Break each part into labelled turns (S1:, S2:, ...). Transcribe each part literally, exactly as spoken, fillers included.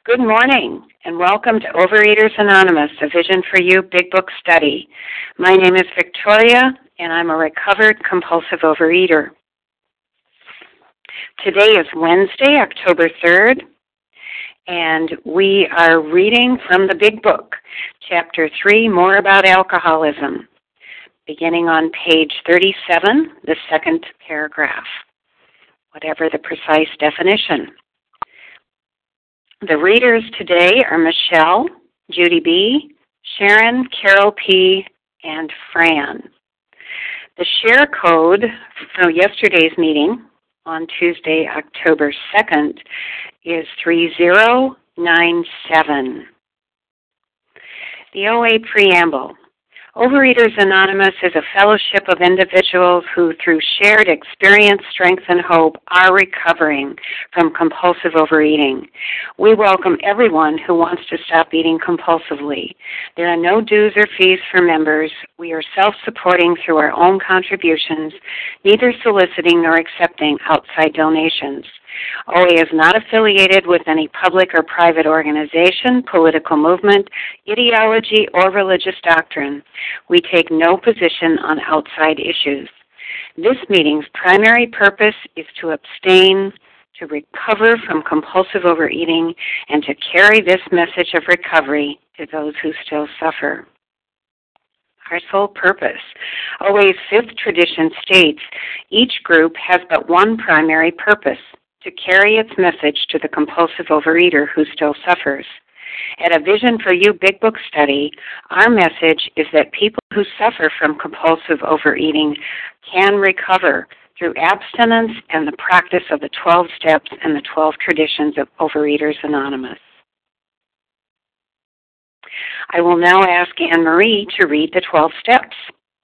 S1: Good morning, and welcome to Overeaters Anonymous, a Vision for You Big Book study. My name is Victoria, and I'm a recovered compulsive overeater. Today is Wednesday, October third, and we are reading from the Big Book, Chapter three, More About Alcoholism, beginning on page thirty-seven, the second paragraph, whatever the precise definition. The readers today are Michelle, Judy B., Sharon, Carol P., and Fran. The share code for yesterday's meeting on Tuesday, October second, is three zero nine seven. The O A Preamble. Overeaters Anonymous is a fellowship of individuals who, through shared experience, strength, and hope, are recovering from compulsive overeating. We welcome everyone who wants to stop eating compulsively. There are no dues or fees for members. We are self-supporting through our own contributions, neither soliciting nor accepting outside donations. O A is not affiliated with any public or private organization, political movement, ideology, or religious doctrine. We take no position on outside issues. This meeting's primary purpose is to abstain, to recover from compulsive overeating, and to carry this message of recovery to those who still suffer. Our sole purpose. O A's fifth tradition states, each group has but one primary purpose, to carry its message to the compulsive overeater who still suffers. At a Vision for You Big Book study, our message is that people who suffer from compulsive overeating can recover through abstinence and the practice of the twelve steps and the twelve traditions of Overeaters Anonymous. I will now ask Anne Marie to read the twelve steps.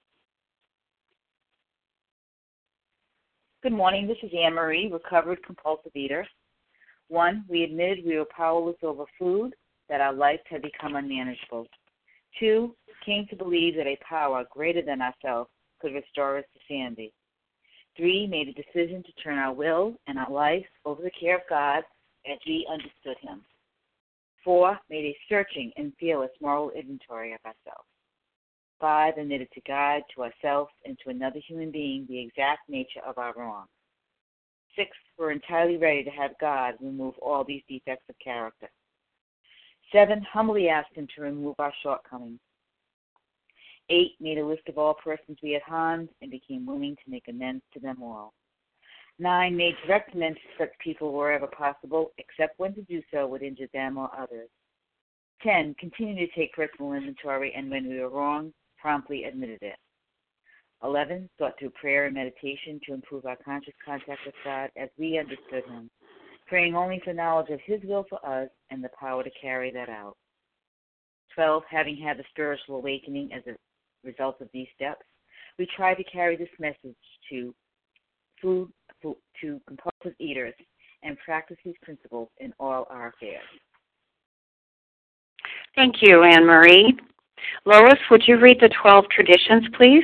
S2: Good morning, this is Anne Marie, recovered compulsive eater. One, we admitted we were powerless over food, that our life had become unmanageable. Two, came to believe that a power greater than ourselves could restore us to sanity. Three, made a decision to turn our will and our life over the care of God as we understood Him. Four, made a searching and fearless moral inventory of ourselves. Five, admitted to God, to ourselves, and to another human being the exact nature of our wrong. Six, we're entirely ready to have God remove all these defects of character. Seven, humbly asked Him to remove our shortcomings. Eight, made a list of all persons we had harmed and became willing to make amends to them all. Nine, made direct amends to such people wherever possible, except when to do so would injure them or others. Ten, continued to take personal inventory, and when we were wrong, promptly admitted it. Eleven, sought through prayer and meditation to improve our conscious contact with God as we understood Him, praying only for knowledge of His will for us and the power to carry that out. Twelve, having had the spiritual awakening as a result of these steps, we try to carry this message to food, food to compulsive eaters and practice these principles in all our affairs.
S1: Thank you, Anne Marie. Lois, would you read the twelve traditions, please?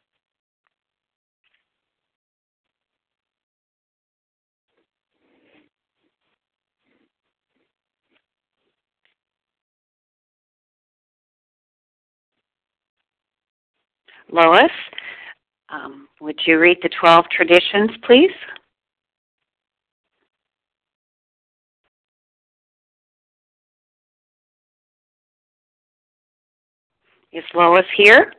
S1: Lois, um, would you read the twelve traditions, please? Is Lois here?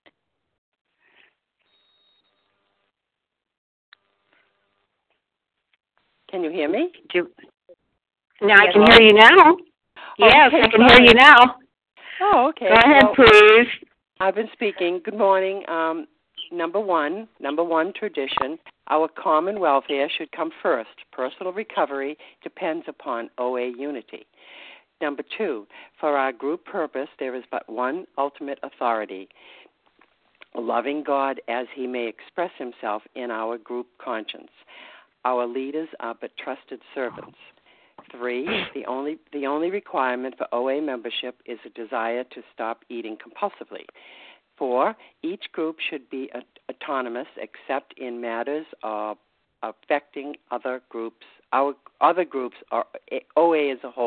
S3: Can you hear me?
S1: Do, now I can hear you now. Yes,
S3: okay,
S1: I can hear you now.
S3: Oh, okay.
S1: Go ahead,
S3: well,
S1: please.
S3: I've been speaking. Good morning. Um, number one, number one tradition, our common welfare should come first. Personal recovery depends upon O A unity. Number two, for our group purpose, there is but one ultimate authority, loving God as He may express Himself in our group conscience. Our leaders are but trusted servants. Three, the only the only requirement for O A membership is a desire to stop eating compulsively. Four, each group should be autonomous except in matters of affecting other groups, our other groups, or O A as a whole.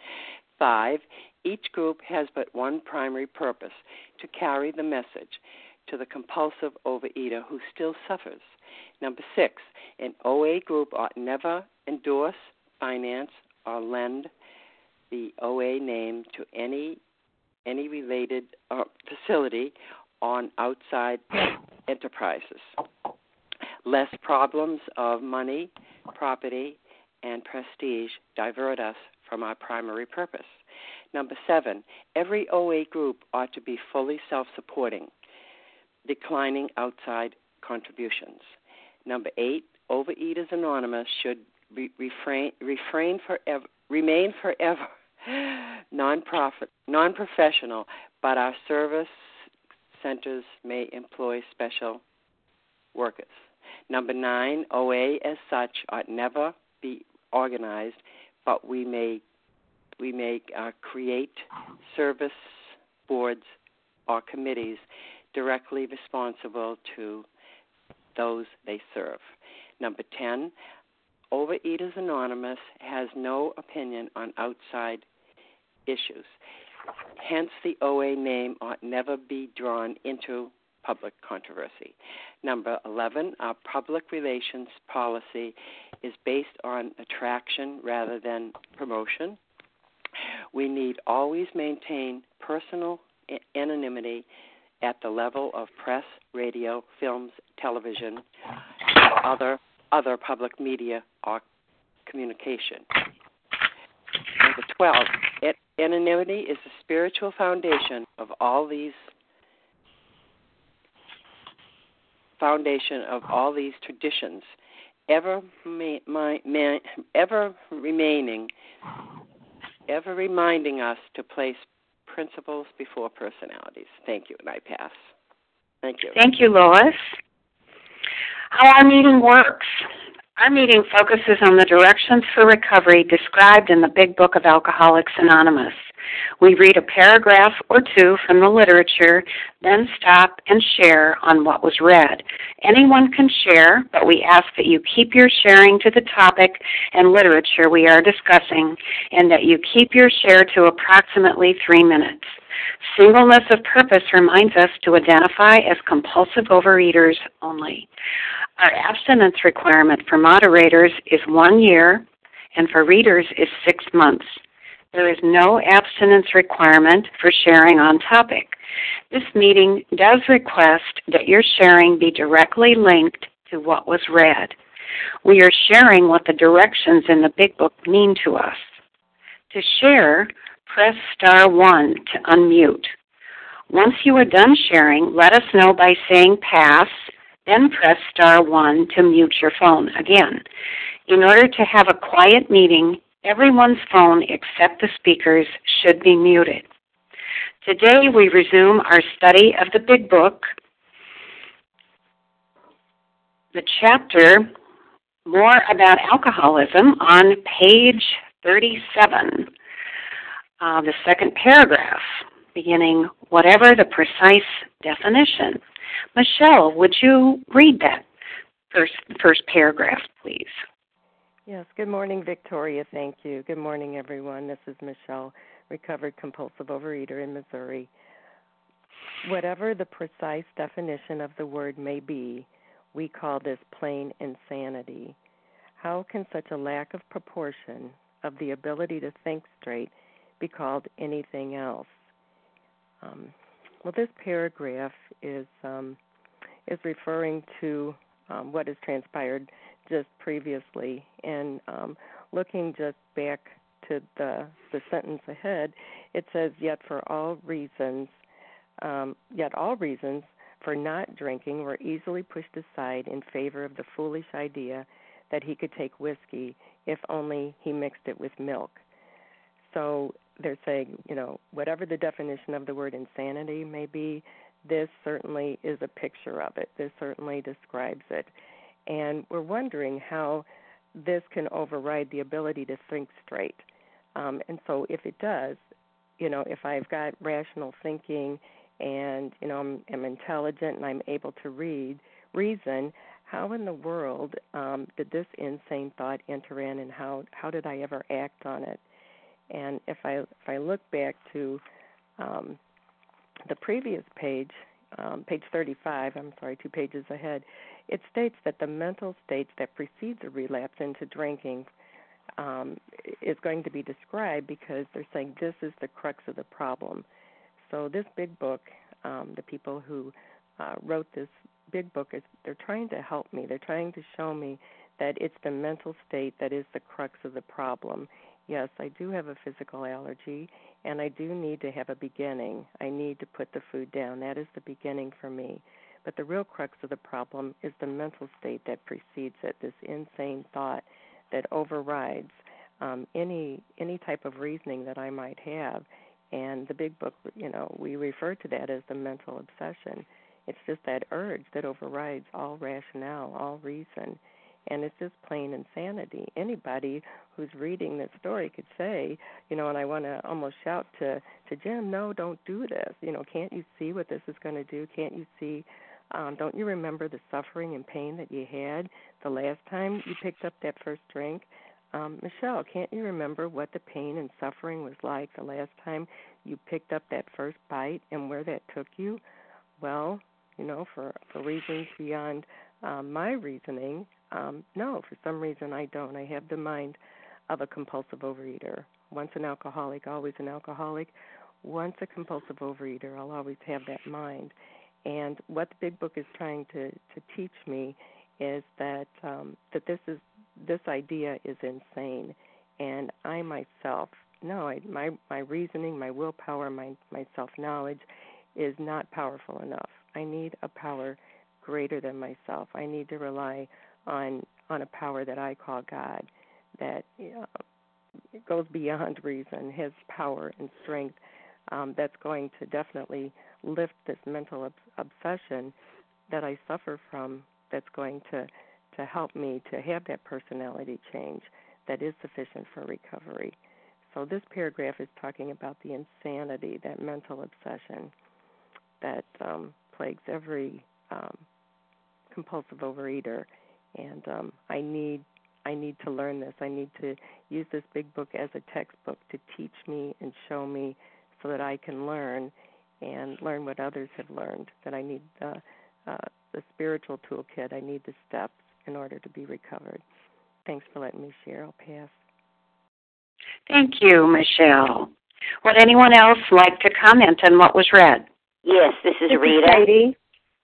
S3: Five, each group has but one primary purpose, to carry the message to the compulsive overeater who still suffers. Number six, an O A group ought never endorse, finance, or lend the O A name to any any related uh, facility on outside enterprises, lest problems of money, property, and prestige divert us from our primary purpose. Number seven, every O A group ought to be fully self-supporting, declining outside contributions. Number eight, Overeaters Anonymous should re- refrain, refrain forever, remain forever non-profit, non-professional, but our service centers may employ special workers. Number nine, O A as such ought never be organized, but we may we may uh, create service boards or committees directly responsible to those they serve. Number ten, Overeaters Anonymous has no opinion on outside issues. Hence, the O A name ought never be drawn into public controversy. Number eleven, our public relations policy is based on attraction rather than promotion. We need always maintain personal anonymity at the level of press, radio, films, television, or other other public media or communication. Number twelve, anonymity is the spiritual foundation of all these foundation of all these traditions, ever ma- my, ma- ever remaining, ever reminding us to place principles before personalities. Thank you, and I pass. Thank you.
S1: Thank you, Lois. How our meeting works. Our meeting focuses on the directions for recovery described in the Big Book of Alcoholics Anonymous. We read a paragraph or two from the literature, then stop and share on what was read. Anyone can share, but we ask that you keep your sharing to the topic and literature we are discussing, and that you keep your share to approximately three minutes. Singleness of purpose reminds us to identify as compulsive overeaters only. Our abstinence requirement for moderators is one year, and for readers is six months. There is no abstinence requirement for sharing on topic. This meeting does request that your sharing be directly linked to what was read. We are sharing what the directions in the Big Book mean to us. To share, press star one to unmute. Once you are done sharing, let us know by saying pass, then press star one to mute your phone again. In order to have a quiet meeting, everyone's phone except the speaker's should be muted. Today we resume our study of the Big Book, the chapter More About Alcoholism on page thirty-seven, uh, the second paragraph, beginning, whatever the precise definition. Michelle, would you read that first, first paragraph, please?
S4: Yes, good morning, Victoria. Thank you. Good morning, everyone. This is Michelle, recovered compulsive overeater in Missouri. Whatever the precise definition of the word may be, we call this plain insanity. How can such a lack of proportion of the ability to think straight be called anything else? Um, well, this paragraph is um, is referring to um, what has transpired just previously, and um, looking just back to the the sentence ahead, it says, "Yet for all reasons, um, yet all reasons for not drinking were easily pushed aside in favor of the foolish idea that he could take whiskey if only he mixed it with milk." So they're saying, you know, whatever the definition of the word insanity may be, this certainly is a picture of it. This certainly describes it. And we're wondering how this can override the ability to think straight. Um, and so if it does, you know, if I've got rational thinking and, you know, I'm, I'm intelligent and I'm able to read, reason, how in the world um, did this insane thought enter in, and how, how did I ever act on it? And if I if I look back to um, the previous page, um, page thirty-five, I'm sorry, two pages ahead, it states that the mental state that precedes a relapse into drinking um, is going to be described because they're saying this is the crux of the problem. So this big book, um, the people who uh, wrote this big book, is they're trying to help me. They're trying to show me that it's the mental state that is the crux of the problem. Yes, I do have a physical allergy, and I do need to have a beginning. I need to put the food down. That is the beginning for me. But the real crux of the problem is the mental state that precedes it, this insane thought that overrides um, any any type of reasoning that I might have. And the big book, you know, we refer to that as the mental obsession. It's just that urge that overrides all rationale, all reason. And it's just plain insanity. Anybody who's reading this story could say, you know, and I want to almost shout to, to Jim, no, don't do this. You know, can't you see what this is going to do? Can't you see, um, don't you remember the suffering and pain that you had the last time you picked up that first drink? Um, Michelle, can't you remember what the pain and suffering was like the last time you picked up that first bite and where that took you? Well, you know, for, for reasons beyond um, my reasoning, um, no, for some reason I don't. I have the mind of a compulsive overeater. Once an alcoholic, always an alcoholic. Once a compulsive overeater, I'll always have that mind. And what the big book is trying to, to teach me is that um, that this is this idea is insane, and I myself, no, I, my my reasoning, my willpower, my my self-knowledge is not powerful enough. I need a power greater than myself. I need to rely on on a power that I call God, that uh, goes beyond reason, has power and strength um, that's going to definitely lift this mental ob- obsession that I suffer from, that's going to, to help me to have that personality change that is sufficient for recovery. So this paragraph is talking about the insanity, that mental obsession that um, plagues every um, compulsive overeater. And um, I need I need to learn this. I need to use this big book as a textbook to teach me and show me so that I can learn and learn what others have learned, that I need uh, uh, the spiritual toolkit. I need the steps in order to be recovered. Thanks for letting me share. I'll pass.
S1: Thank you, Michelle. Would anyone else like to comment on what was read?
S5: Yes, this is
S1: This
S5: Rita.
S1: Is Heidi.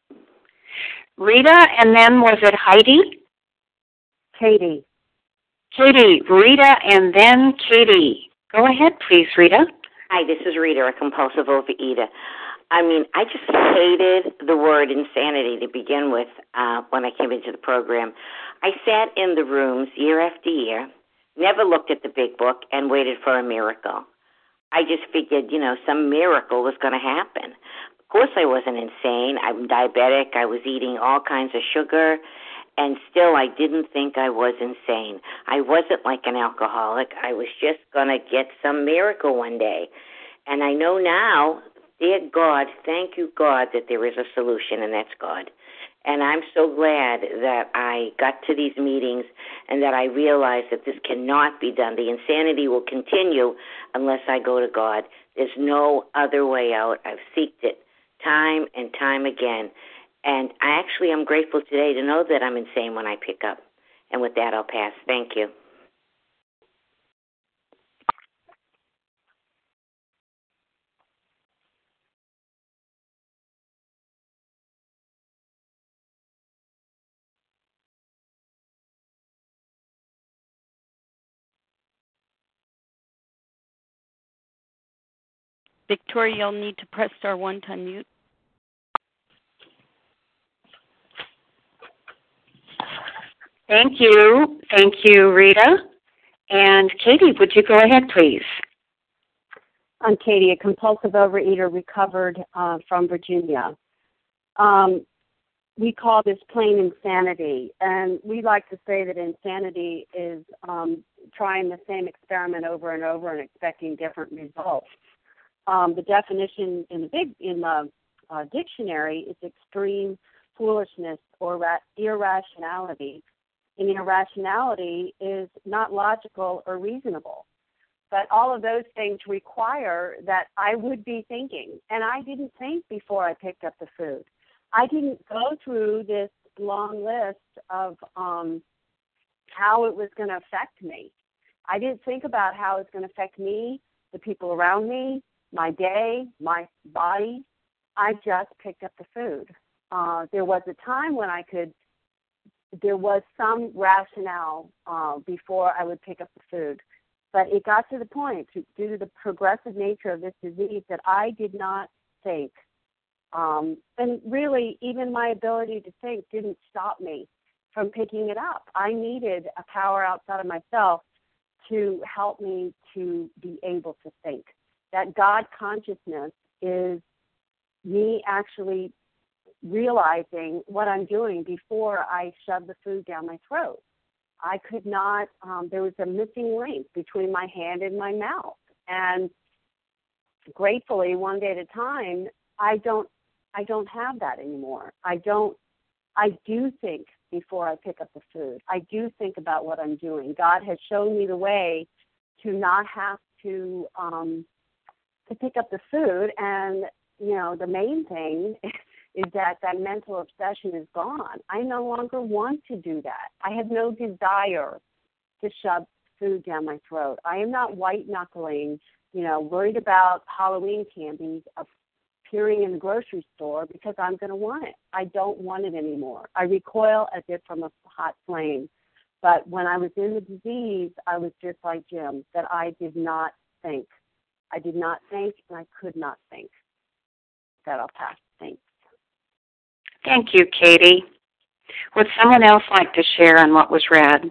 S1: Rita, and then was it Heidi?
S6: Katie.
S5: Katie,
S1: Rita, and then Katie. Go ahead, please, Rita.
S5: Hi, this is Rita, a compulsive overeater. I mean, I just hated the word insanity to begin with uh, when I came into the program. I sat in the rooms year after year, never looked at the big book, and waited for a miracle. I just figured, you know, some miracle was going to happen. Of course I wasn't insane. I'm diabetic. I was eating all kinds of sugar, and still I didn't think I was insane. I wasn't like an alcoholic. I was just going to get some miracle one day. And I know now, dear God, thank you, God, that there is a solution, and that's God. And I'm so glad that I got to these meetings and that I realized that this cannot be done. The insanity will continue unless I go to God. There's no other way out. I've seeked it time and time again. And I actually am grateful today to know that I'm insane when I pick up. And with that, I'll pass. Thank you.
S7: Victoria, you'll need to press star one to unmute.
S1: Thank you. Thank you, Rita. And Katie, would you go ahead, please?
S6: I'm Katie, a compulsive overeater recovered uh, from Virginia. Um, we call this plain insanity, and we like to say that insanity is um, trying the same experiment over and over and expecting different results. Um, the definition in the big in the uh, dictionary is extreme foolishness or ra- irrationality. And irrationality is not logical or reasonable. But all of those things require that I would be thinking. And I didn't think before I picked up the food. I didn't go through this long list of um, how it was going to affect me. I didn't think about how it's going to affect me, the people around me, my day, my body. I just picked up the food. Uh, there was a time when I could, there was some rationale uh, before I would pick up the food. But it got to the point, due to the progressive nature of this disease, that I did not think. Um, and really, even my ability to think didn't stop me from picking it up. I needed a power outside of myself to help me to be able to think. That God consciousness is me actually realizing what I'm doing before I shove the food down my throat. I could not, um, there was a missing link between my hand and my mouth. And gratefully, one day at a time, I don't, I don't have that anymore. I don't, I do think before I pick up the food. I do think about what I'm doing. God has shown me the way to not have to, um, to pick up the food. And, you know, the main thing is that that mental obsession is gone. I no longer want to do that. I have no desire to shove food down my throat. I am not white-knuckling, you know, worried about Halloween candies appearing in the grocery store because I'm going to want it. I don't want it anymore. I recoil at it from a hot flame. But when I was in the disease, I was just like Jim, that I did not think. I did not think, and I could not think. That I'll pass. Thanks.
S1: Thank you, Katie. Would someone else like to share on what was read?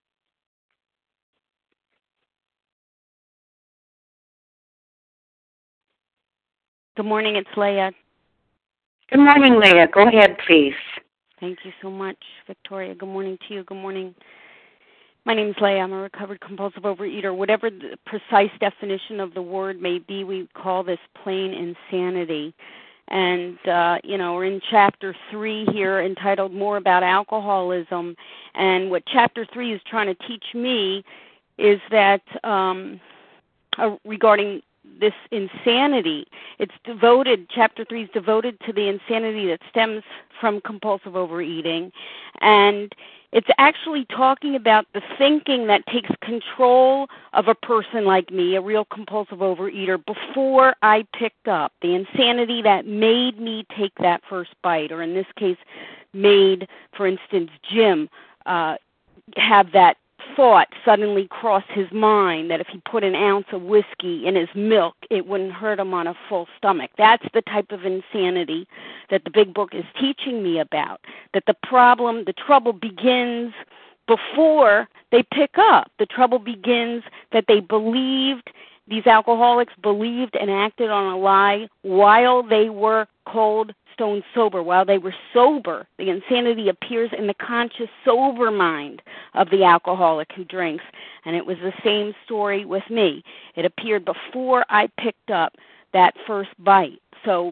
S7: Good morning, it's Leah.
S1: Good morning, Leah. Go ahead, please.
S7: Thank you so much, Victoria. Good morning to you. Good morning. My name is Leah. I'm a recovered compulsive overeater. Whatever the precise definition of the word may be, we call this plain insanity. And, uh, you know, we're in Chapter three here entitled More About Alcoholism. And what Chapter three is trying to teach me is that um, uh, regarding this insanity, it's devoted, Chapter three is devoted to the insanity that stems from compulsive overeating. And it's actually talking about the thinking that takes control of a person like me, a real compulsive overeater, before I picked up. The insanity that made me take that first bite, or in this case, made, for instance, Jim uh, have that thought suddenly cross his mind that if he put an ounce of whiskey in his milk, it wouldn't hurt him on a full stomach. That's the type of insanity that the Big Book is teaching me about, that the problem, the trouble begins before they pick up. The trouble begins that they believed, these alcoholics believed and acted on a lie while they were cold stone sober. While they were sober, the insanity appears in the conscious, sober mind of the alcoholic who drinks. And it was the same story with me. It appeared before I picked up that first bite. So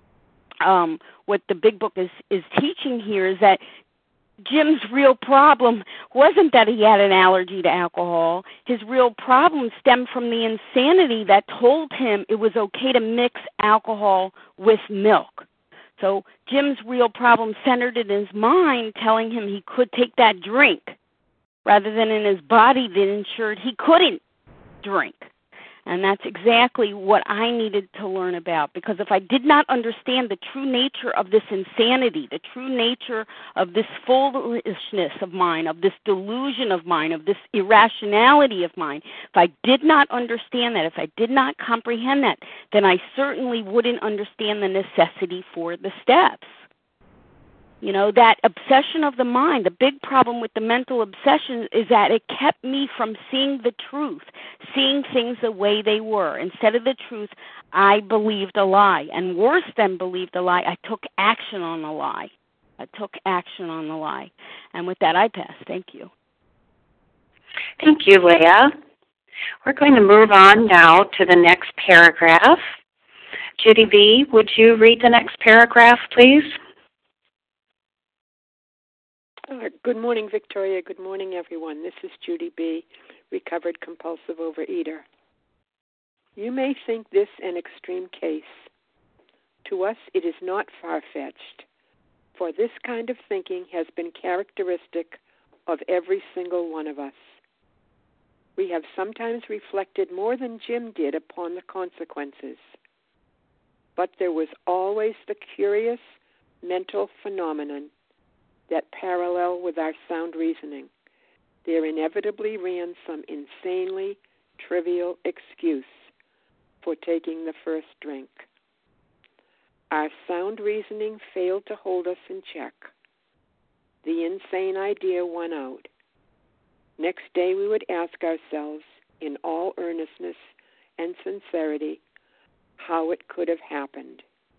S7: um, what the Big Book is, is teaching here is that Jim's real problem wasn't that he had an allergy to alcohol. His real problem stemmed from the insanity that told him it was okay to mix alcohol with milk. So Jim's real problem centered in his mind, telling him he could take that drink, rather than in his body that ensured he couldn't drink. And that's exactly what I needed to learn about, because if I did not understand the true nature of this insanity, the true nature of this foolishness of mine, of this delusion of mine, of this irrationality of mine, if I did not understand that, if I did not comprehend that, then I certainly wouldn't understand the necessity for the steps. You know, that obsession of the mind, the big problem with the mental obsession is that it kept me from seeing the truth, seeing things the way they were. Instead of the truth, I believed a lie. And worse than believed a lie, I took action on the lie. I took action on the lie. And with that, I pass. Thank you.
S1: Thank you, Leah. We're going to move on now to the next paragraph. Judy B., would you read the next paragraph, please?
S3: Uh, good morning, Victoria. Good morning, everyone. This is Judy B., recovered compulsive overeater.
S8: You may think this an extreme case. To us, it is not far-fetched, for this kind of thinking has been characteristic of every single one of us. We have sometimes reflected more than Jim did upon the consequences, but there was always the curious mental phenomenon that parallel with our sound reasoning. There inevitably ran some insanely trivial excuse for taking the first drink. Our sound reasoning failed to hold us in check. The insane idea won out. Next day we would ask ourselves, in all earnestness and sincerity, how it could have happened.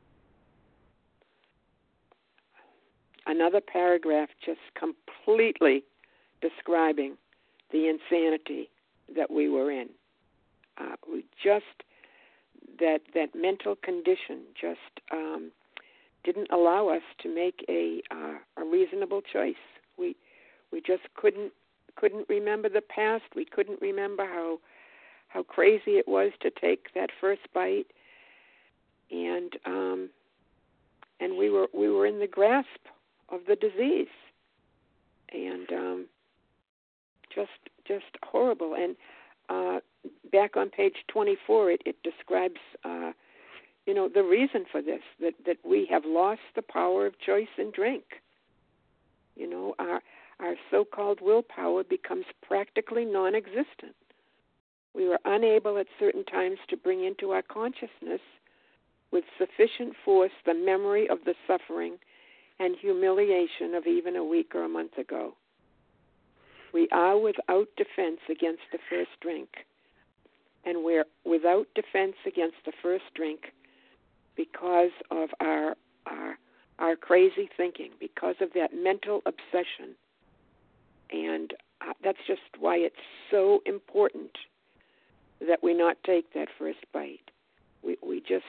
S8: Another paragraph just completely describing the insanity that we were in. Uh, we just, that that mental condition just um, didn't allow us to make a uh, a reasonable choice. We we just couldn't couldn't remember the past. We couldn't remember how how crazy it was to take that first bite, and um, and we were we were in the grasp of the disease, and um, just just horrible. And uh, back on page twenty-four, it, it describes, uh, you know, the reason for this, that, that we have lost the power of choice in drink. You know, our, our so-called willpower becomes practically non-existent. We were unable at certain times to bring into our consciousness with sufficient force the memory of the suffering and humiliation of even a week or a month ago. We are without defense against the first drink, and we're without defense against the first drink because of our our, our crazy thinking, because of that mental obsession. And uh, that's just why it's so important that we not take that first bite. We we just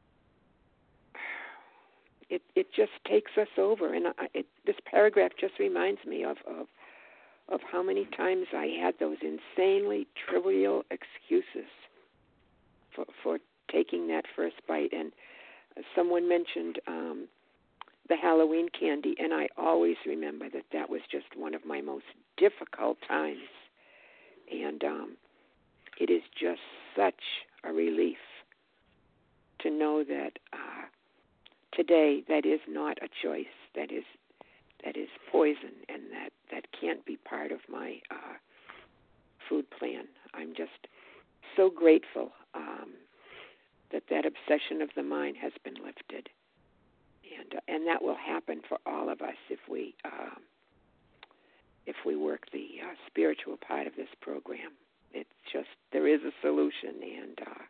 S8: it it just takes us over, and I, it, this paragraph just reminds me of, of of how many times I had those insanely trivial excuses for for taking that first bite. And someone mentioned um, the Halloween candy, and I always remember that that was just one of my most difficult times. And um, it is just such a relief to know that uh, today that is not a choice. That is that is poison, and that, that can't be part of my uh, food plan. I'm just so grateful um, that that obsession of the mind has been lifted. And uh, and that will happen for all of us if we uh, if we work the uh, spiritual part of this program. It's just, there is a solution, and uh,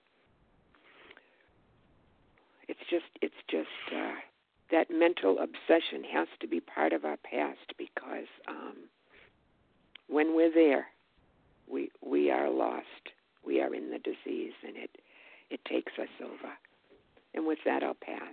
S8: it's just it's just uh, that mental obsession has to be part of our past, because um, when we're there, we we are lost. We are in the disease, and it it takes us over. And with that, I'll pass.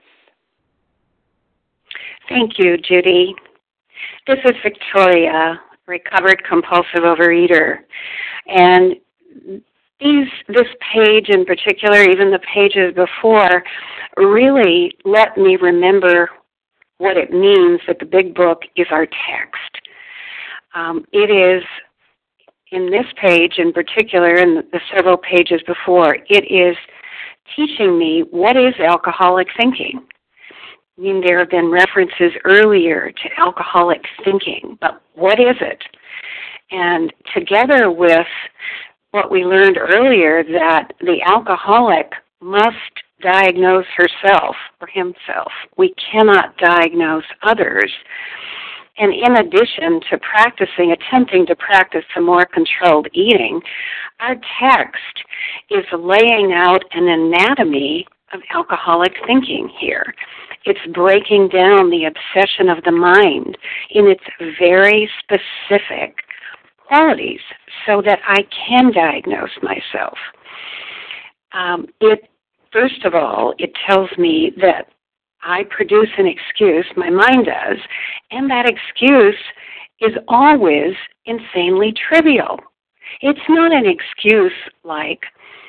S1: Thank you, Judy. This is Victoria, recovered compulsive overeater. And these, this page in particular, even the pages before, really let me remember what it means that the Big Book is our text. Um, it is, in this page in particular, and the several pages before, it is teaching me what is alcoholic thinking. I mean, there have been references earlier to alcoholic thinking, but what is it? And together with what we learned earlier, that the alcoholic must diagnose herself or himself. We cannot diagnose others. And in addition to practicing, attempting to practice some more controlled eating, our text is laying out an anatomy of alcoholic thinking here. It's breaking down the obsession of the mind in its very specific qualities so that I can diagnose myself. Um, it, first of all, it tells me that I produce an excuse, my mind does, and that excuse is always insanely trivial. It's not an excuse like,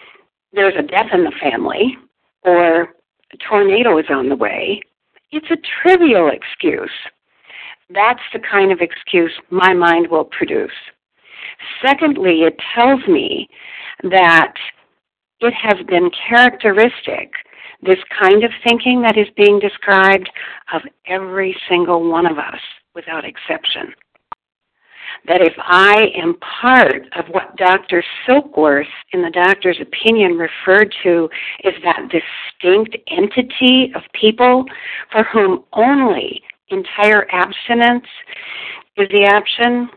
S1: there's a death in the family or a tornado is on the way, it's a trivial excuse. That's the kind of excuse my mind will produce. Secondly, it tells me that it has been characteristic, this kind of thinking that is being described, of every single one of us without exception. That if I am part of what Doctor Silkworth, in the doctor's opinion, referred to as that distinct entity of people for whom only entire abstinence is the option,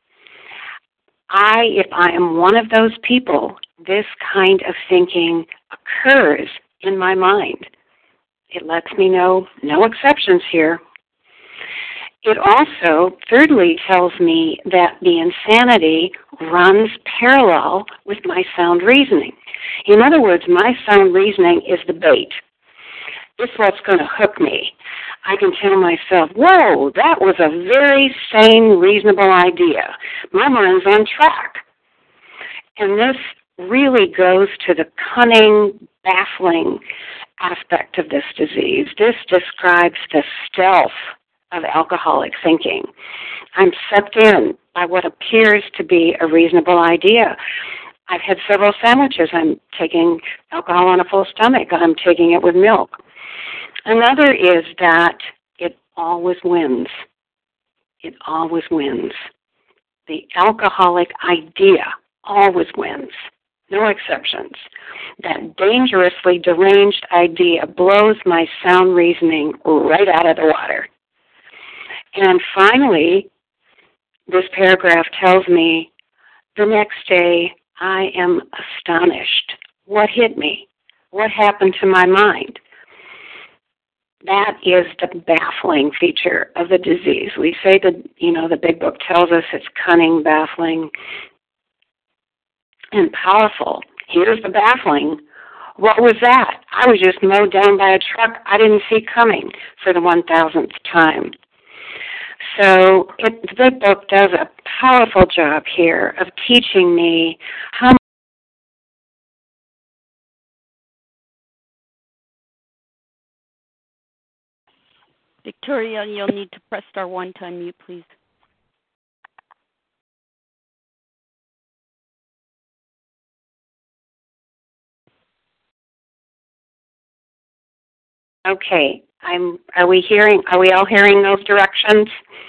S1: I, if I am one of those people, this kind of thinking occurs in my mind. It lets me know no exceptions here. It also, thirdly, tells me that the insanity runs parallel with my sound reasoning. In other words, my sound reasoning is the bait. It's what's going to hook me. I can tell myself, whoa, that was a very sane, reasonable idea. My mind's on track. And this really goes to the cunning, baffling aspect of this disease. This describes the stealth of alcoholic thinking. I'm sucked in by what appears to be a reasonable idea. I've had several sandwiches. I'm taking alcohol on a full stomach. I'm taking it with milk. Another is that it always wins. It always wins. The alcoholic idea always wins. No exceptions. That dangerously deranged idea blows my sound reasoning right out of the water. And finally, this paragraph tells me the next day I am astonished. What hit me? What happened to my mind? That is the baffling feature of the disease. We say that, you know, the big book tells us it's cunning, baffling, and powerful. Here's the baffling. What was that? I was just mowed down by a truck I didn't see coming for the one thousandth time. So it, the big book does a powerful job here of teaching me how
S7: Victoria, you'll need to press star one to unmute, please.
S1: Okay, I'm. Are we hearing? Are we all hearing those directions?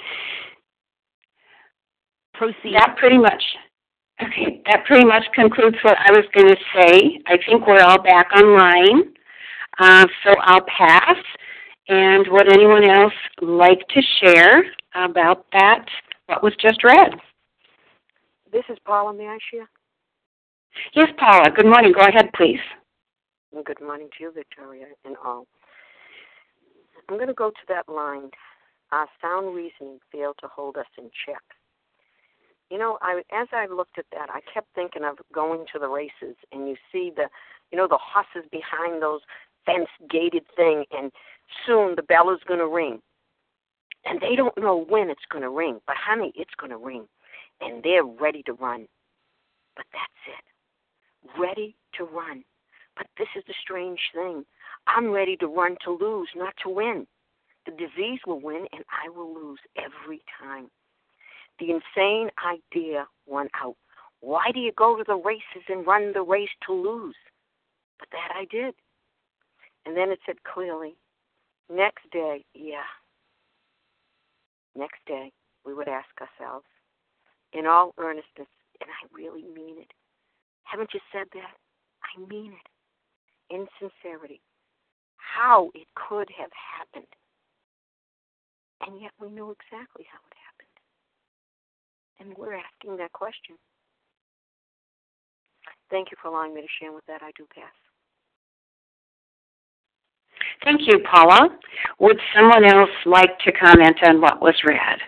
S7: Proceed.
S1: That pretty much. Okay, that pretty much concludes what I was going to say. I think we're all back online, uh, so I'll pass. And would anyone else like to share about that? What was just read?
S9: This is Paula. May I share?
S1: Yes, Paula. Good morning. Go ahead, please.
S9: And good morning to you, Victoria, and all. I'm going to go to that line. Our sound reasoning failed to hold us in check. You know, I, as I looked at that, I kept thinking of going to the races, and you see the, you know, the horses behind those fence-gated thing, and soon the bell is going to ring. And they don't know when it's going to ring, but, honey, it's going to ring, and they're ready to run. But that's it, ready to run. But this is the strange thing. I'm ready to run to lose, not to win. The disease will win, and I will lose every time. The insane idea won out. Why do you go to the races and run the race to lose? But that I did. And then it said clearly, next day, yeah, next day, we would ask ourselves, in all earnestness, and I really mean it. Haven't you said that? I mean it. In sincerity. How it could have happened. And yet we know exactly how it happened. And we're asking that question. Thank you for allowing me to share. With that, I do pass.
S1: Thank you, Paula. Would someone else like to comment on what was read?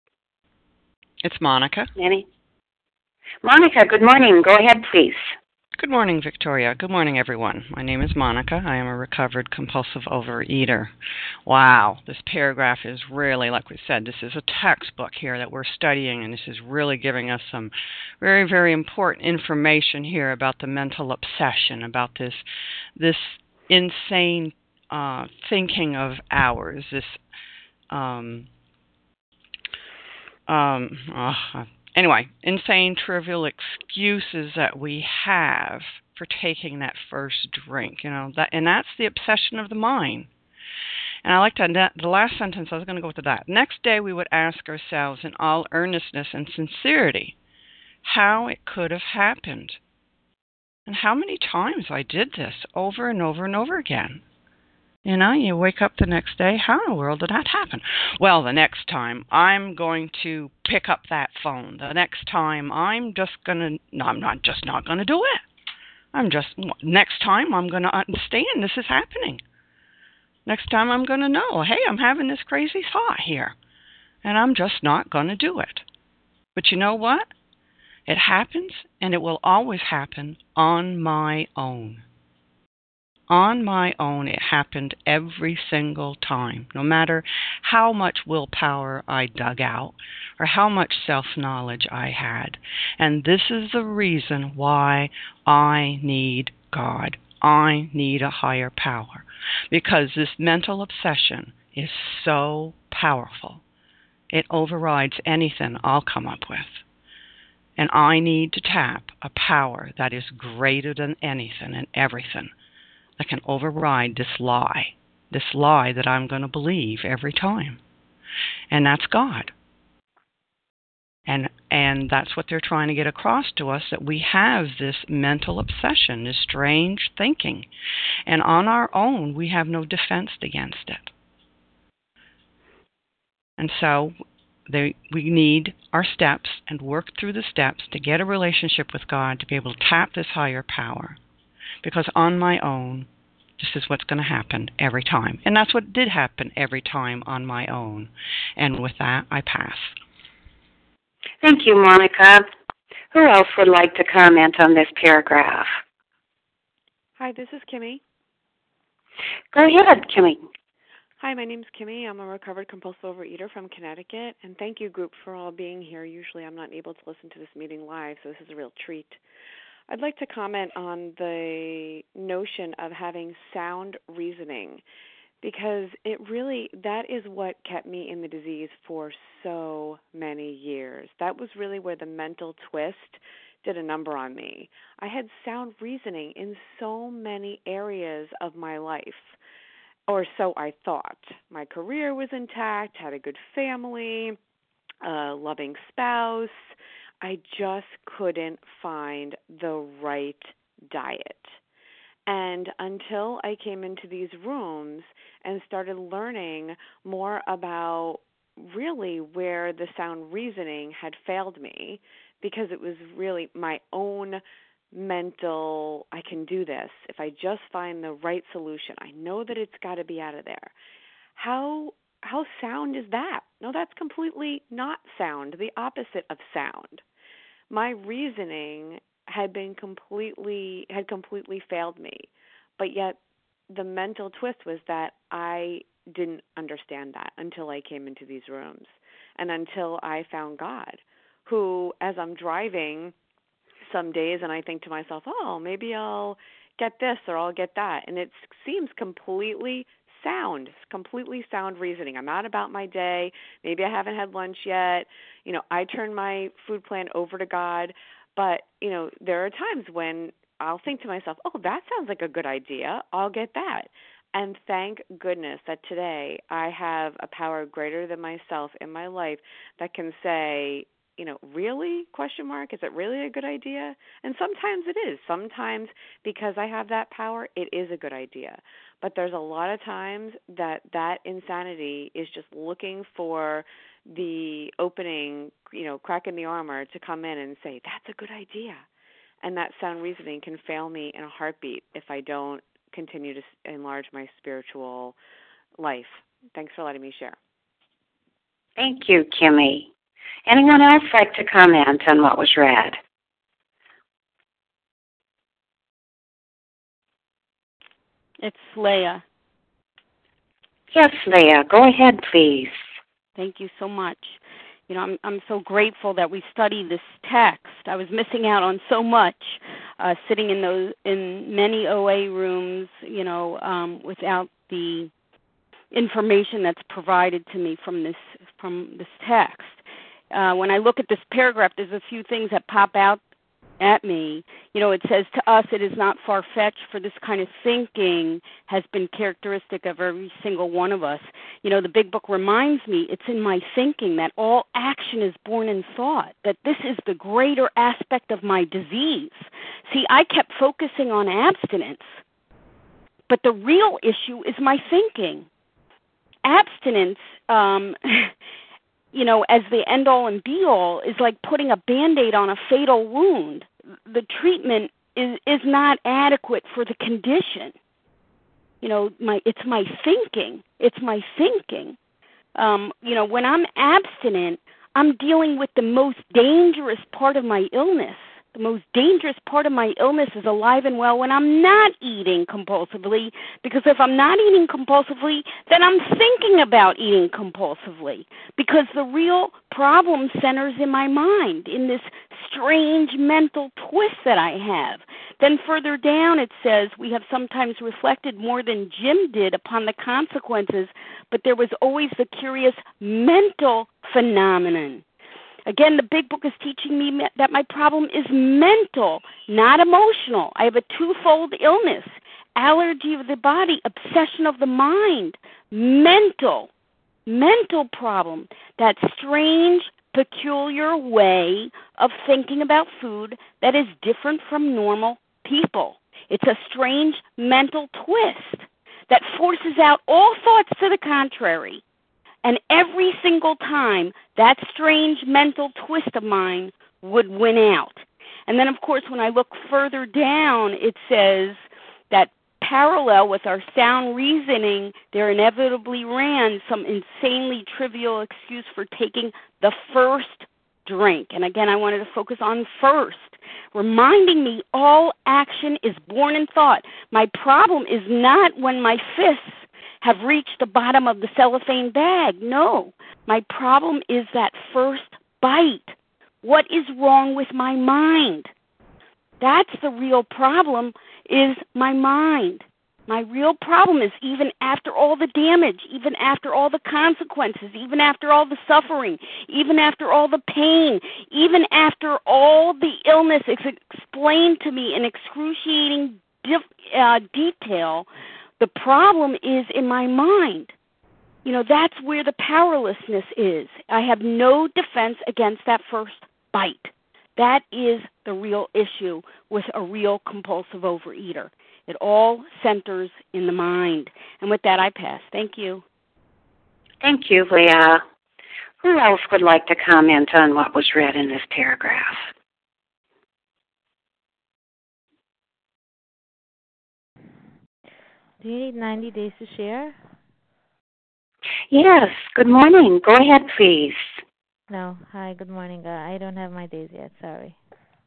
S10: It's Monica.
S1: Nanny? Monica, good morning. Go ahead, please.
S10: Good morning, Victoria. Good morning, everyone. My name is Monica. I am a recovered compulsive overeater. Wow, this paragraph is really, like we said, this is a textbook here that we're studying, and this is really giving us some very, very important information here about the mental obsession, about this, this insane uh, thinking of ours, this um, um, oh, Anyway, insane, trivial excuses that we have for taking that first drink, you know, that, and that's the obsession of the mind. And I like to, the last sentence, I was going to go to that. Next day, we would ask ourselves in all earnestness and sincerity how it could have happened. And how many times I did this over and over and over again. You know, you wake up the next day, how in the world did that happen? Well, the next time I'm going to pick up that phone. The next time I'm just going to, no, I'm not just not going to do it. I'm just, next time I'm going to understand this is happening. Next time I'm going to know, hey, I'm having this crazy thought here. And I'm just not going to do it. But you know what? It happens, and it will always happen on my own. On my own, it happened every single time, no matter how much willpower I dug out or how much self-knowledge I had. And this is the reason why I need God. I need a higher power, because this mental obsession is so powerful. It overrides anything I'll come up with. And I need to tap a power that is greater than anything and everything, that can override this lie, this lie that I'm going to believe every time. And that's God. And and that's what they're trying to get across to us, that we have this mental obsession, this strange thinking. And on our own, we have no defense against it. And so they, we need our steps and work through the steps to get a relationship with God, to be able to tap this higher power. Because on my own, this is what's going to happen every time. And that's what did happen every time on my own. And with that, I pass.
S1: Thank you, Monica. Who else would like to comment on this paragraph?
S11: Hi, this is Kimmy.
S1: Go ahead, Kimmy.
S11: Hi, my name's Kimmy. I'm a recovered compulsive overeater from Connecticut. And thank you, group, for all being here. Usually I'm not able to listen to this meeting live, so this is a real treat. I'd like to comment on the notion of having sound reasoning, because it really, that is what kept me in the disease for so many years. That was really where the mental twist did a number on me. I had sound reasoning in so many areas of my life, or so I thought. My career was intact, had a good family, a loving spouse. I just couldn't find the right diet. And until I came into these rooms and started learning more about really where the sound reasoning had failed me, because it was really my own mental, I can do this if I just find the right solution. I know that it's got to be out of there. How how sound is that? No, that's completely not sound, the opposite of sound. My reasoning had been completely had completely failed me, but yet the mental twist was that I didn't understand that until I came into these rooms and until I found God, who, as I'm driving some days and I think to myself, oh, maybe I'll get this or I'll get that, and it seems completely sound, completely sound reasoning. I'm out about my day. Maybe I haven't had lunch yet. You know, I turn my food plan over to God. But, you know, there are times when I'll think to myself, oh, that sounds like a good idea. I'll get that. And thank goodness that today I have a power greater than myself in my life that can say, you know, really, question mark, is it really a good idea? And sometimes it is. Sometimes because I have that power, it is a good idea. But there's a lot of times that that insanity is just looking for the opening, you know, crack in the armor to come in and say, that's a good idea. And that sound reasoning can fail me in a heartbeat if I don't continue to enlarge my spiritual life. Thanks for letting me share.
S1: Thank you, Kimmy. Anyone else like to comment on what was read?
S7: It's Leah.
S1: Yes, Leah. Go ahead, please.
S7: Thank you so much. You know, I'm I'm so grateful that we study this text. I was missing out on so much, uh, sitting in those in many O A rooms, you know, um, without the information that's provided to me from this from this text. Uh, when I look at this paragraph, there's a few things that pop out at me. You know, it says, to us, it is not far-fetched, for this kind of thinking has been characteristic of every single one of us. You know, the Big Book reminds me, it's in my thinking that all action is born in thought, that this is the greater aspect of my disease. See, I kept focusing on abstinence, but the real issue is my thinking. Abstinence, um, you know, as the end-all and be-all is like putting a Band-Aid on a fatal wound. The treatment is, is not adequate for the condition. You know, my it's my thinking. It's my thinking. Um, you know, when I'm abstinent, I'm dealing with the most dangerous part of my illness. The most dangerous part of my illness is alive and well when I'm not eating compulsively, because if I'm not eating compulsively, then I'm thinking about eating compulsively, because the real problem centers in my mind, in this strange mental twist that I have. Then further down it says, we have sometimes reflected more than Jim did upon the consequences, but there was always the curious mental phenomenon. Again, the Big Book is teaching me that my problem is mental, not emotional. I have a twofold illness, allergy of the body, obsession of the mind, mental, mental problem, that strange, peculiar way of thinking about food that is different from normal people. It's a strange mental twist that forces out all thoughts to the contrary. And every single time, that strange mental twist of mine would win out. And then, of course, when I look further down, it says that parallel with our sound reasoning, there inevitably ran some insanely trivial excuse for taking the first drink. And again, I wanted to focus on first, reminding me all action is born in thought. My problem is not when my fists have reached the bottom of the cellophane bag. No, my problem is that first bite. What is wrong with my mind? That's the real problem, is my mind. My real problem is, even after all the damage, even after all the consequences, even after all the suffering, even after all the pain, even after all the illness is explained to me in excruciating dif- uh, detail, the problem is in my mind. You know, that's where the powerlessness is. I have no defense against that first bite. That is the real issue with a real compulsive overeater. It all centers in the mind. And with that, I pass. Thank you.
S1: Thank you, Leah. Who else would like to comment on what was read in this paragraph?
S12: Do you need ninety days to share?
S1: Yes. Good morning. Go ahead, please.
S12: No. Hi, good morning. Uh, I don't have my days yet. Sorry.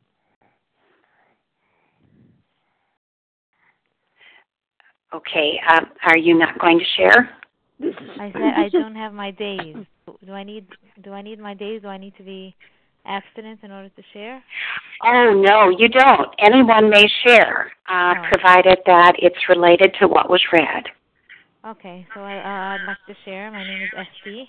S1: Okay. Uh, are you not going to share?
S12: I said I don't have my days. Do I need do I need my days? Do I need to be abstinent in order to share?
S1: Oh, no, you don't. Anyone may share, uh,
S12: oh.
S1: provided that it's related to what was read.
S12: Okay, so I, uh, I'd like to share. My name is S T.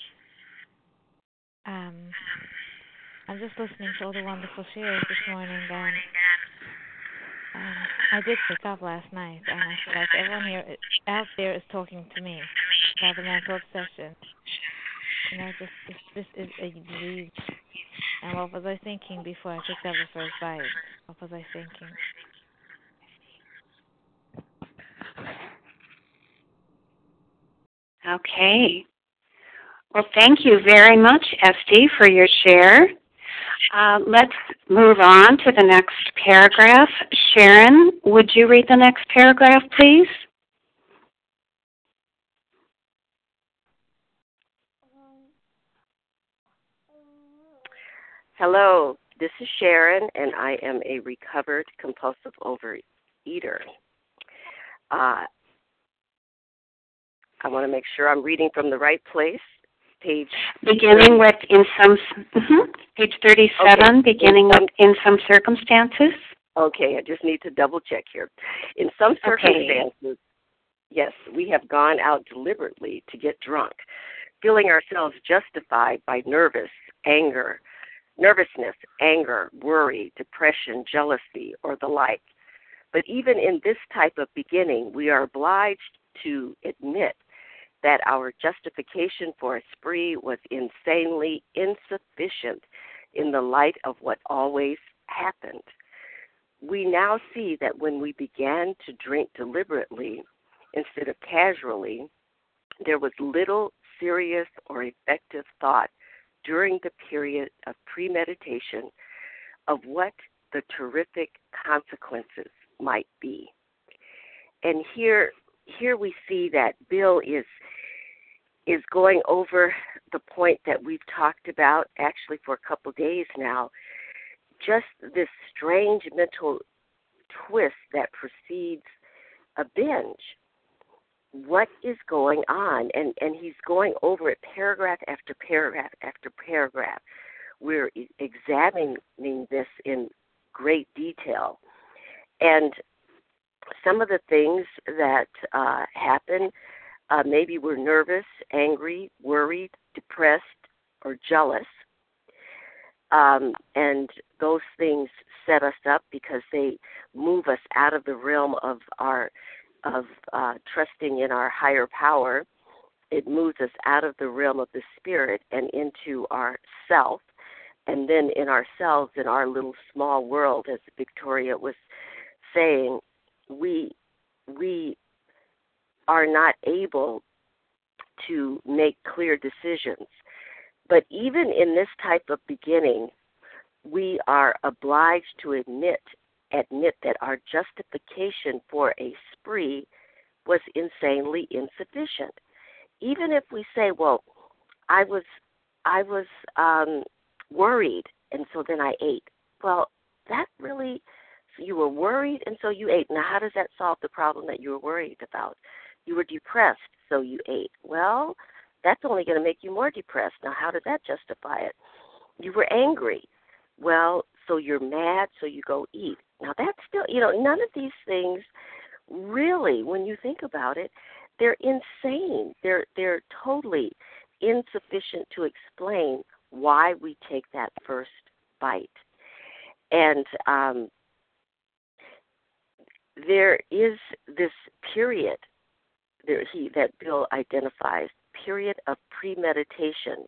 S12: Um, I'm just listening to all the wonderful shares this morning, and um, I did pick up last night, and I feel like everyone here out there is talking to me about the mental obsession. You know, just this, this is a disease. And what was I thinking before I picked up the first bite? What was I thinking?
S1: Okay. Well, thank you very much, Esty, for your share. Uh, let's move on to the next paragraph. Sharon, would you read the next paragraph, please?
S9: Hello, this is Sharon, and I am a recovered compulsive overeater. Uh, I want to make sure I'm reading from the right place. Page
S1: beginning with in some mm-hmm, page thirty-seven, okay. beginning in some, with in some circumstances.
S9: Okay, I just need to double check here. In some circumstances, okay. Yes, we have gone out deliberately to get drunk, feeling ourselves justified by nervous, anger, nervousness, anger, worry, depression, jealousy, or the like. But even in this type of beginning, we are obliged to admit that our justification for a spree was insanely insufficient in the light of what always happened. We now see that when we began to drink deliberately instead of casually, there was little serious or effective thought during the period of premeditation of what the terrific consequences might be. And here here we see that Bill is is going over the point that we've talked about actually for a couple days now, just this strange mental twist that precedes a binge. What is going on? And, and he's going over it paragraph after paragraph after paragraph. We're examining this in great detail. And some of the things that uh, happen, uh, maybe we're nervous, angry, worried, depressed, or jealous. Um, and those things set us up because they move us out of the realm of our of uh, trusting in our higher power. It moves us out of the realm of the spirit and into our self. And then in ourselves, in our little small world, as Victoria was saying, we we are not able to make clear decisions. But even in this type of beginning, we are obliged to admit admit that our justification for a spree was insanely insufficient. Even if we say, well, I was I was um, worried, and so then I ate. Well, that really, so you were worried, and so you ate. Now, how does that solve the problem that you were worried about? You were depressed, so you ate. Well, that's only going to make you more depressed. Now, how does that justify it? You were angry. Well, so you're mad, so you go eat. Now, that's still, you know, none of these things really, when you think about it, they're insane. They're they're totally insufficient to explain why we take that first bite. And um, there is this period there, he, that Bill identifies, period of premeditation.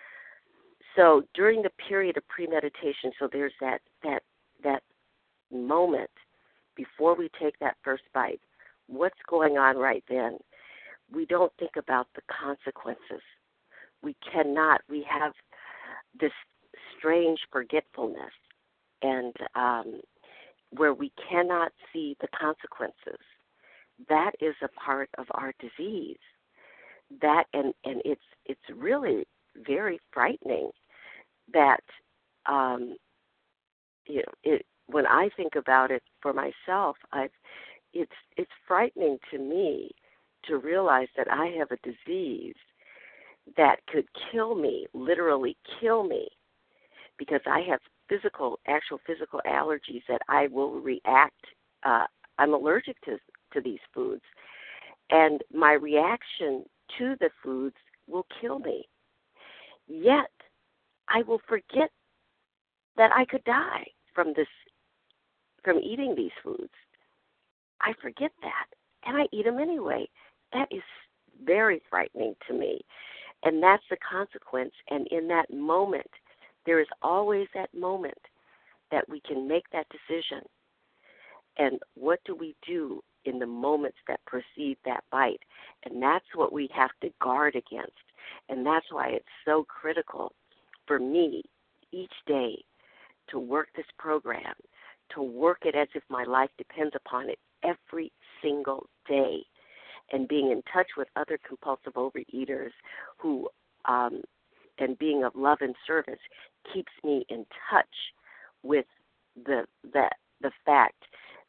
S9: So during the period of premeditation, so there's that that that moment before we take that first bite, what's going on right then? We don't think about the consequences. We cannot. We have this strange forgetfulness, and um, where we cannot see the consequences. That is a part of our disease. That and, and it's it's really very frightening. That um, you know, it, when I think about it for myself, I've it's it's frightening to me to realize that I have a disease that could kill me, literally kill me, because I have physical, actual physical allergies that I will react. Uh, I'm allergic to to these foods, and my reaction to the foods will kill me. Yet, I will forget that I could die from this, from eating these foods. I forget that, and I eat them anyway. That is very frightening to me, and that's the consequence. And in that moment, there is always that moment that we can make that decision. And what do we do in the moments that precede that bite? And that's what we have to guard against. And that's why it's so critical for me each day to work this program, to work it as if my life depends upon it every single day, and being in touch with other compulsive overeaters who, um, and being of love and service, keeps me in touch with the the the fact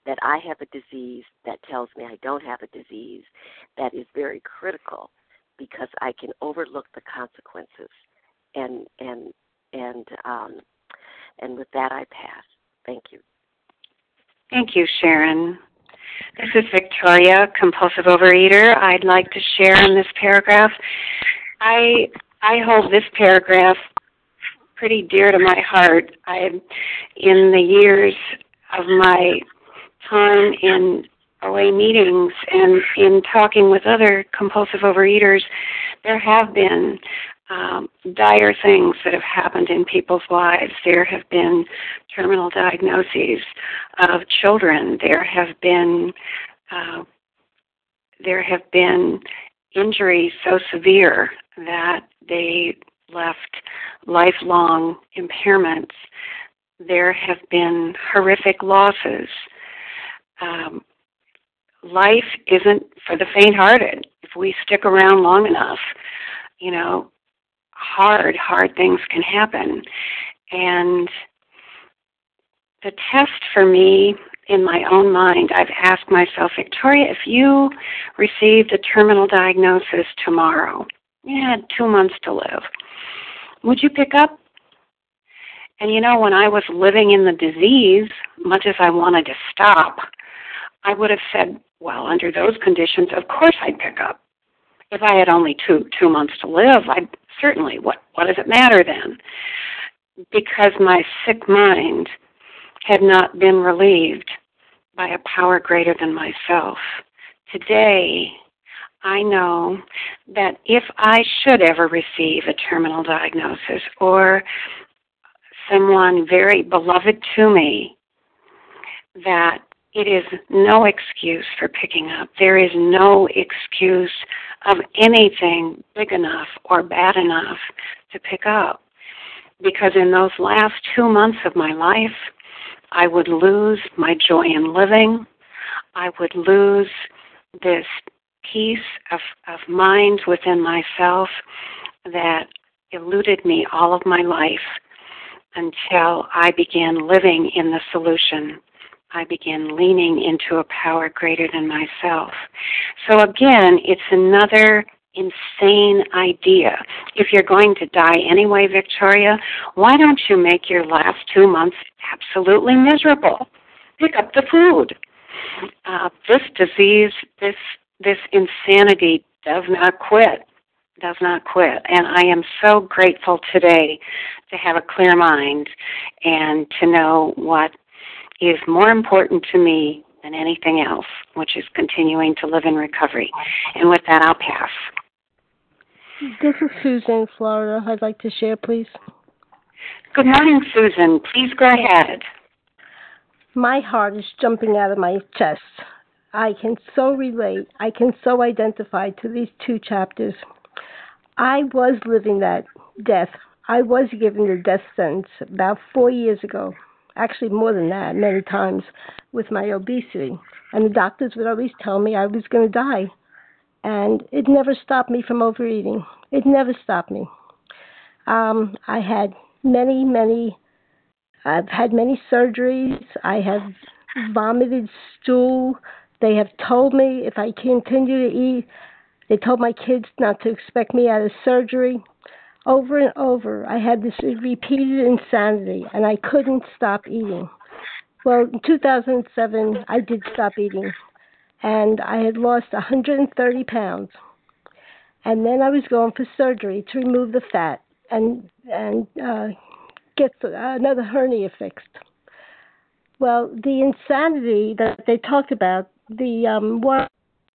S9: that I have a disease that tells me I don't have a disease, that is very critical because I can overlook the consequences. And and and um, and with that, I pass. Thank you.
S1: Thank you, Sharon. This is Victoria, compulsive overeater. I'd like to share in this paragraph. I I hold this paragraph pretty dear to my heart. I, in the years of my time in O A meetings and in talking with other compulsive overeaters, there have been um, dire things that have happened in people's lives. There have been terminal diagnoses of children. There have been uh, there have been injuries so severe that they left lifelong impairments. There have been horrific losses. Um, life isn't for the faint-hearted. If we stick around long enough, you know, hard, hard things can happen. And the test for me, in my own mind, I've asked myself, Victoria, if you received a terminal diagnosis tomorrow, you had two months to live, would you pick up? And you know, when I was living in the disease, much as I wanted to stop, I would have said, well, under those conditions, of course I'd pick up. If I had only two two months to live, I'd certainly, what, what does it matter then? Because my sick mind had not been relieved by a power greater than myself. Today, I know that if I should ever receive a terminal diagnosis or someone very beloved to me, that it is no excuse for picking up. There is no excuse of anything big enough or bad enough to pick up. Because in those last two months of my life, I would lose my joy in living. I would lose this peace of, of mind within myself that eluded me all of my life until I began living in the solution. I began leaning into a power greater than myself. So again, it's another insane idea. If you're going to die anyway, Victoria, why don't you make your last two months absolutely miserable? Pick up the food. Uh, this disease, this this insanity does not quit, does not quit. And I am so grateful today to have a clear mind and to know what is more important to me than anything else, which is continuing to live in recovery. And with that, I'll pass.
S13: This is Susan, Florida. I'd like to share, please.
S1: Good morning, Susan. Please go ahead.
S13: My heart is jumping out of my chest. I can so relate. I can so identify to these two chapters. I was living that death. I was given the death sentence about four years ago. Actually, more than that, many times, with my obesity. And the doctors would always tell me I was going to die. And it never stopped me from overeating. It never stopped me. Um, I had many, many, I've had many surgeries. I have vomited stool. They have told me if I continue to eat, they told my kids not to expect me out of surgery. Over and over, I had this repeated insanity, and I couldn't stop eating. Well, in two thousand seven, I did stop eating, and I had lost one hundred thirty pounds. And then I was going for surgery to remove the fat and and uh, get another hernia fixed. Well, the insanity that they talked about, the um, worry,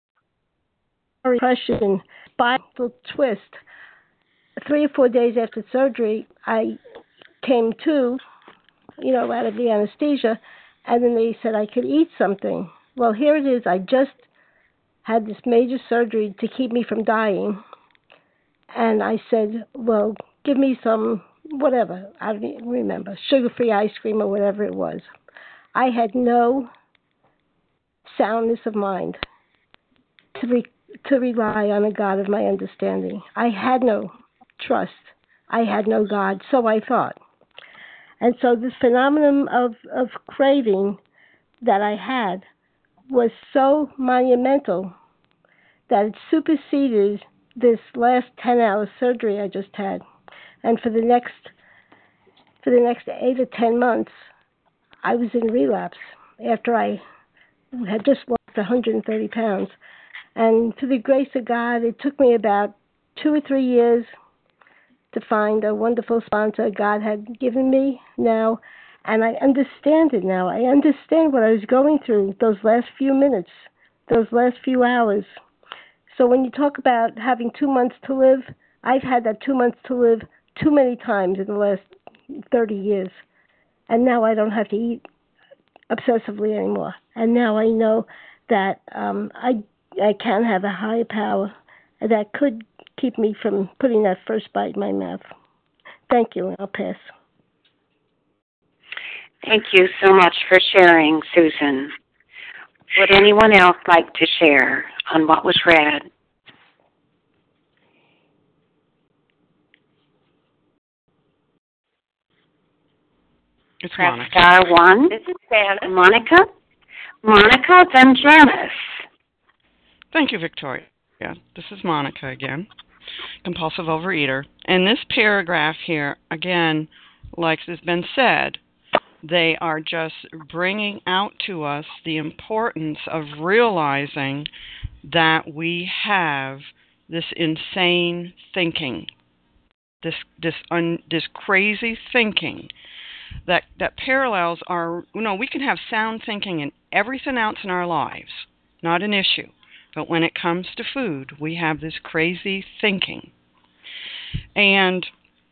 S13: depression, spinal twist. Three or four days after surgery, I came to, you know, out of the anesthesia, and then they said I could eat something. Well, here it is. I just had this major surgery to keep me from dying, and I said, well, give me some, whatever, I don't even remember, sugar-free ice cream or whatever it was. I had no soundness of mind to, re- to rely on a God of my understanding. I had no trust. I had no God, so I thought. And so this phenomenon of, of craving that I had was so monumental that it superseded this last ten-hour surgery I just had. And for the next for the next eight or ten months, I was in relapse after I had just lost one hundred thirty pounds. And through the grace of God, it took me about two or three years to find a wonderful sponsor God had given me now. And I understand it now. I understand what I was going through those last few minutes, those last few hours. So when you talk about having two months to live, I've had that two months to live too many times in the last thirty years. And now I don't have to eat obsessively anymore. And now I know that um, I I can have a higher power that could keep me from putting that first bite in my mouth. Thank you. I'll pass.
S1: Thank you so much for sharing, Susan. Would anyone else like to share on what was read?
S10: It's
S1: Press
S10: Monica.
S1: star one.
S9: This is Janice.
S1: Monica. Monica, then Janice.
S10: Thank you, Victoria. Yeah, this is Monica again, compulsive overeater. And this paragraph here, again, like has been said, they are just bringing out to us the importance of realizing that we have this insane thinking, this this un, this crazy thinking that that parallels our, you know, we can have sound thinking in everything else in our lives, not an issue. But when it comes to food, we have this crazy thinking. And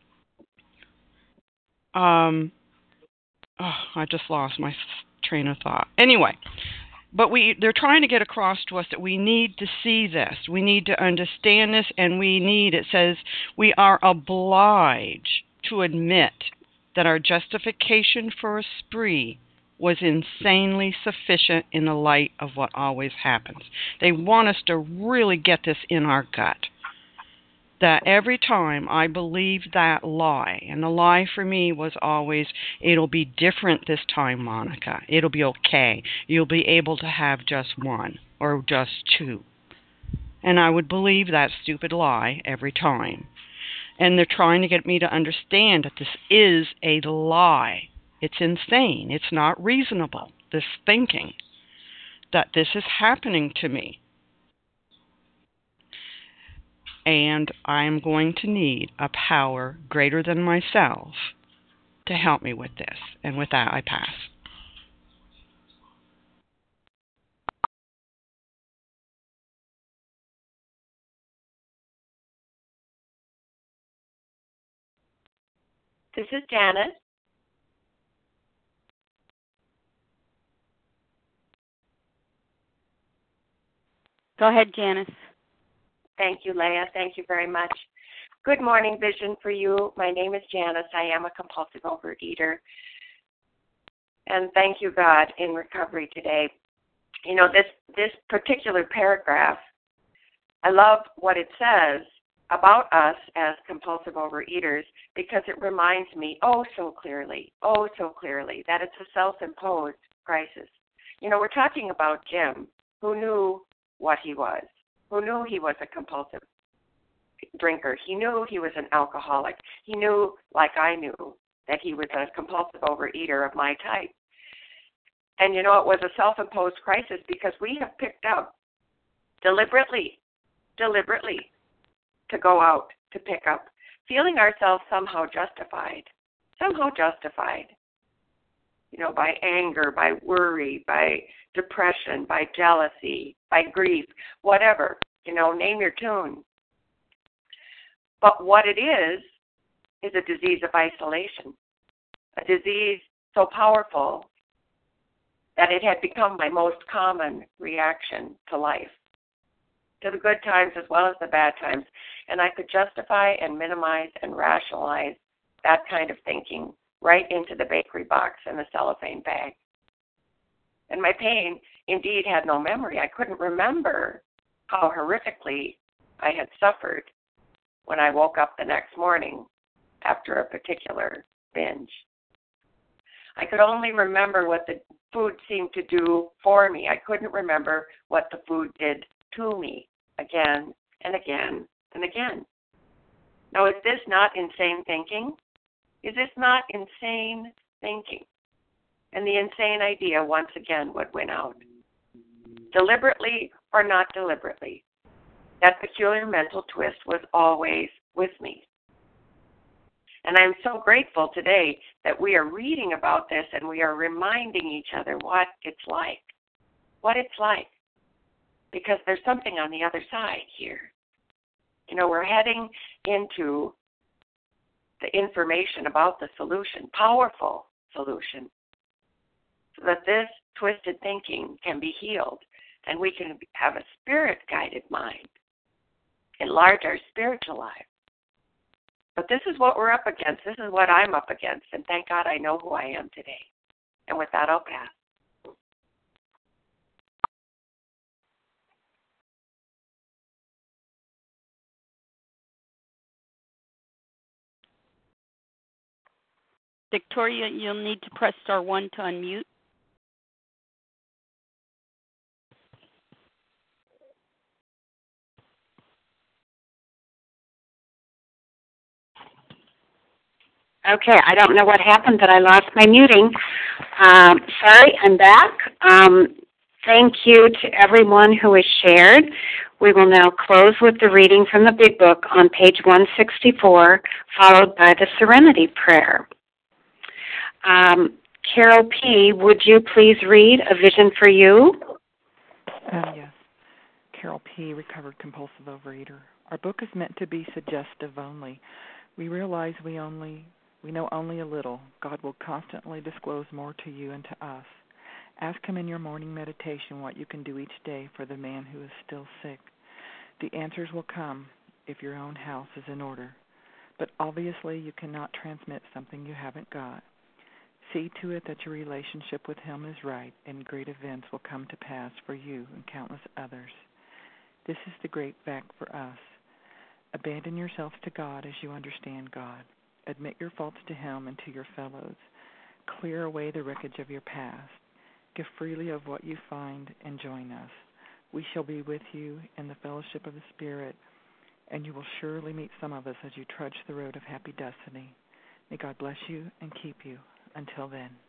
S10: um, oh, I just lost my train of thought. Anyway, but we they're trying to get across to us that we need to see this. We need to understand this, and we need, it says, we are obliged to admit that our justification for a spree was insanely sufficient in the light of what always happens. They want us to really get this in our gut. That every time I believed that lie, and the lie for me was always, it'll be different this time, Monica. It'll be okay. You'll be able to have just one or just two. And I would believe that stupid lie every time. And they're trying to get me to understand that this is a lie. It's insane. It's not reasonable, this thinking that this is happening to me. And I'm going to need a power greater than myself to help me with this. And with that, I pass.
S9: This is Janice.
S7: Go ahead, Janice.
S9: Thank you, Leah. Thank you very much. Good morning, Vision for you. My name is Janice. I am a compulsive overeater. And thank you, God, in recovery today. You know, this, this particular paragraph, I love what it says about us as compulsive overeaters because it reminds me oh so clearly, oh so clearly that it's a self-imposed crisis. You know, we're talking about Jim, who knew what he was, who knew he was a compulsive drinker. He knew he was an alcoholic. He knew, like I knew, that he was a compulsive overeater of my type. And, you know, it was a self-imposed crisis because we have picked up deliberately, deliberately to go out to pick up, feeling ourselves somehow justified, somehow justified, you know, by anger, by worry, by depression, by jealousy, by grief, whatever, you know, name your tune. But what it is, is a disease of isolation, a disease so powerful that it had become my most common reaction to life, to the good times as well as the bad times. And I could justify and minimize and rationalize that kind of thinking right into the bakery box and the cellophane bag. And my pain indeed had no memory. I couldn't remember how horrifically I had suffered when I woke up the next morning after a particular binge. I could only remember what the
S14: food seemed to do for me. I couldn't remember what the food did to me again and again and again. Now, is this not insane thinking? Is this not insane thinking? And the insane idea, once again, would win out. Deliberately or not deliberately, that peculiar mental twist was always with me. And I'm so grateful today that we are reading about this and we are reminding each other what it's like. What it's like. Because there's something on the other side here. You know, we're heading into the information about the solution, powerful solution, so that this twisted thinking can be healed and we can have a spirit-guided mind, enlarge our spiritual life. But this is what we're up against. This is what I'm up against. And thank God I know who I am today. And with that, I'll pass.
S7: Victoria, you'll need to press star one to unmute.
S1: Okay, I don't know what happened, but I lost my muting. Um, sorry, I'm back. Um, thank you to everyone who has shared. We will now close with the reading from the Big Book on page one sixty-four, followed by the Serenity Prayer. Um, Carol P., would you please read A Vision for You?
S15: Um, yes. Carol P., recovered compulsive overeater. Our book is meant to be suggestive only. We realize we only we know only a little. God will constantly disclose more to you and to us. Ask Him in your morning meditation what you can do each day for the man who is still sick. The answers will come if your own house is in order. But obviously you cannot transmit something you haven't got. See to it that your relationship with Him is right, and great events will come to pass for you and countless others. This is the great fact for us. Abandon yourselves to God as you understand God. Admit your faults to Him and to your fellows. Clear away the wreckage of your past. Give freely of what you find and join us. We shall be with you in the fellowship of the Spirit, and you will surely meet some of us as you trudge the road of happy destiny. May God bless you and keep you. Until then.